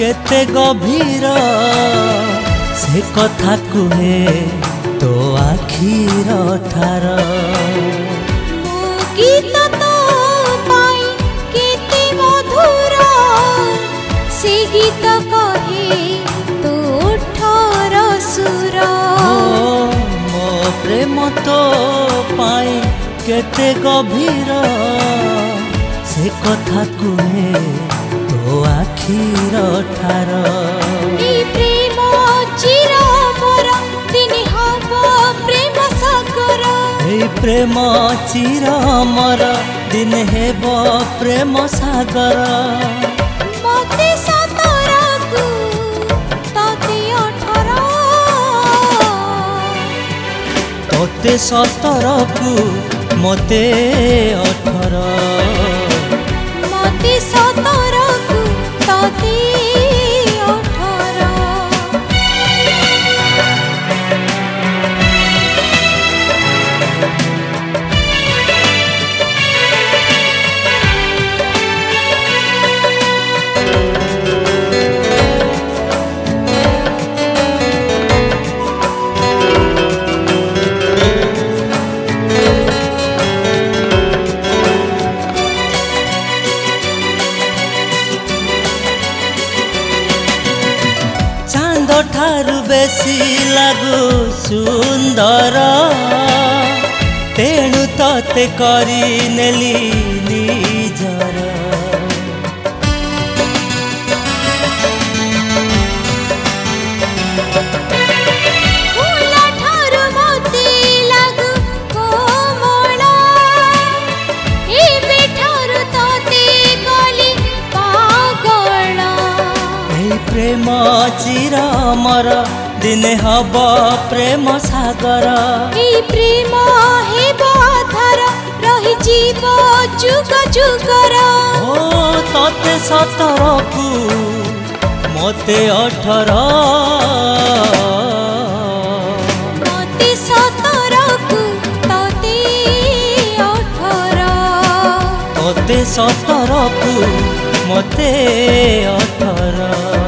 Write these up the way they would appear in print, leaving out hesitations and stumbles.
केते गभीर से कथा कुहे तो आखिर ठार गीत तो पाई केते मधुर से गीत कहे तो ठर सुर मो प्रेम तो पाई केते गभीर से कथा कुहे तो आखिर ठार प्रेम चिर मोर दिने हब प्रेम सागर प्रेम चिर मोर दिन हेब प्रेम सागर मते सतरकु तते 18 तोते 17 कु मते 18 मते 17 कु तते 18 ठारू बेसी लागू सुंदर तेणु तते करी नेली निजर फूला ठारू मते लागू कोमल एबे ठारू तते कली पागल प्रेम चिर मोर दिने हब प्रेम सागर प्रेम हेब आधार रही जीव जुग जुगर ओ तते 17 कु मते 18 मते 17 कु तते 18 तते 17 कु मते 18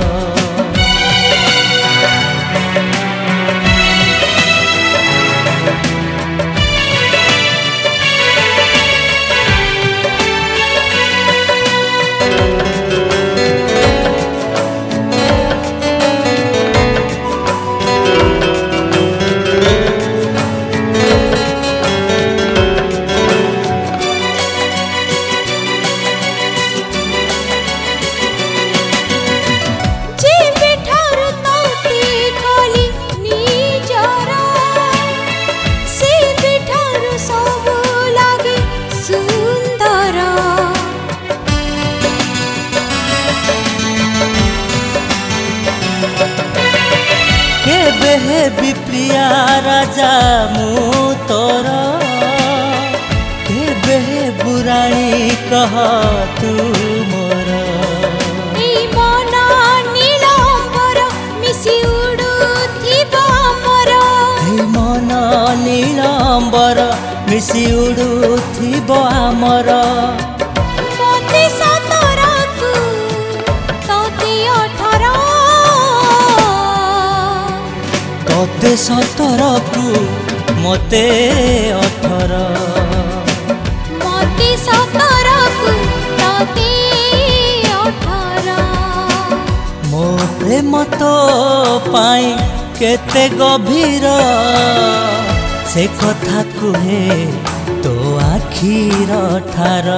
प्रिया राजा मु तोर केबे बुराणी कह तू मोर मन नीलांबर मिसी उडुथिबा मोर मन नीलांबर मिसी उडुथिबा मोर मते 17 कु तते 18 तते 17 कु मते 18 मते 17 कु तते 18 मो प्रेम तो पाई केते गभीर से कथा कुहे तो आखिर ठार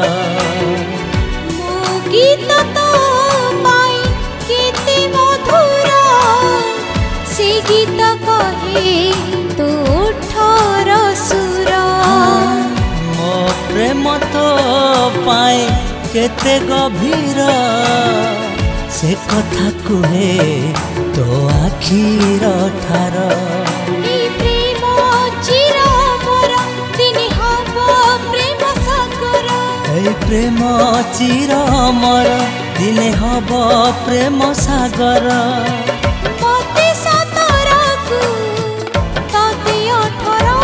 मो गीत तो पाई केते मधुर से गीत कहे तो ठर सुर मो प्रेम तो पाई केते गभीर से कथा कुहे तो आखिर ठार प्रेम चिर मोर दिने हब प्रेम सागर प्रेम चिर मोर दिने हब प्रेम सागर मते 17 कु तते 18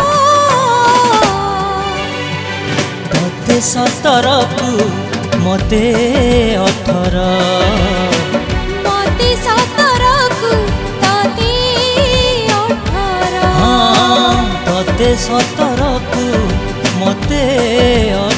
तते 17 कु मते 18 मते तोते 17 को मते